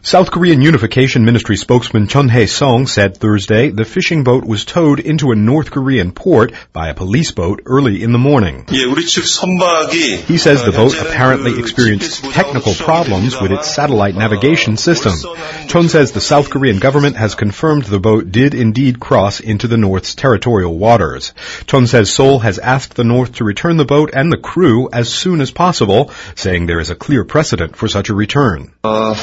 South Korean Unification Ministry spokesman Chun Hae-sung said Thursday the fishing boat was towed into a North Korean port by a police boat early in the morning. He says the boat apparently experienced technical problems with its satellite navigation system. Chun says the South Korean government has confirmed the boat did indeed cross into the North's territorial waters. Chun says Seoul has asked the North to return the boat and the crew as soon as possible, saying there is a clear precedent for such a return.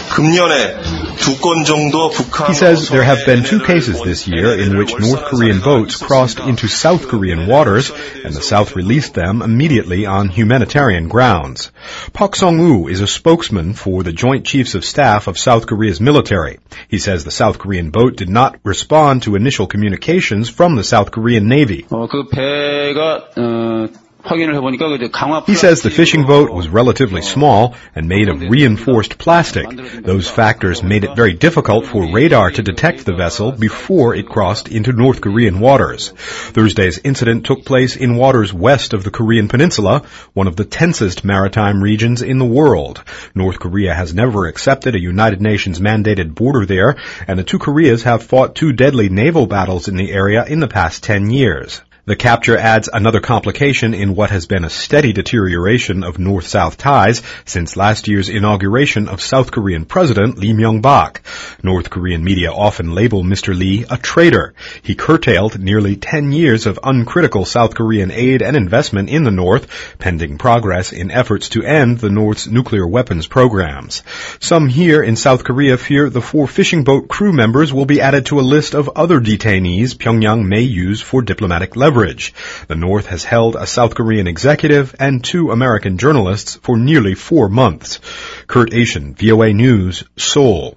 He says there have been 2 cases this year in which North Korean boats crossed into South Korean waters, and the South released them immediately on humanitarian grounds. Park Sung-woo is a spokesman for the Joint Chiefs of Staff of South Korea's military. He says the South Korean boat did not respond to initial communications from the South Korean Navy. He says the fishing boat was relatively small and made of reinforced plastic. Those factors made it very difficult for radar to detect the vessel before it crossed into North Korean waters. Thursday's incident took place in waters west of the Korean peninsula, one of the tensest maritime regions in the world. North Korea has never accepted a United Nations mandated border there, and the 2 Koreas have fought 2 deadly naval battles in the area in the past 10 years. The capture adds another complication in what has been a steady deterioration of North-South ties since last year's inauguration of South Korean President Lee Myung-bak. North Korean media often label Mr. Lee a traitor. He curtailed nearly 10 years of uncritical South Korean aid and investment in the North, pending progress in efforts to end the North's nuclear weapons programs. Some here in South Korea fear the 4 fishing boat crew members will be added to a list of other detainees Pyongyang may use for diplomatic leverage. The North has held a South Korean executive and 2 American journalists for nearly 4 months. Kurt Asian, VOA News, Seoul.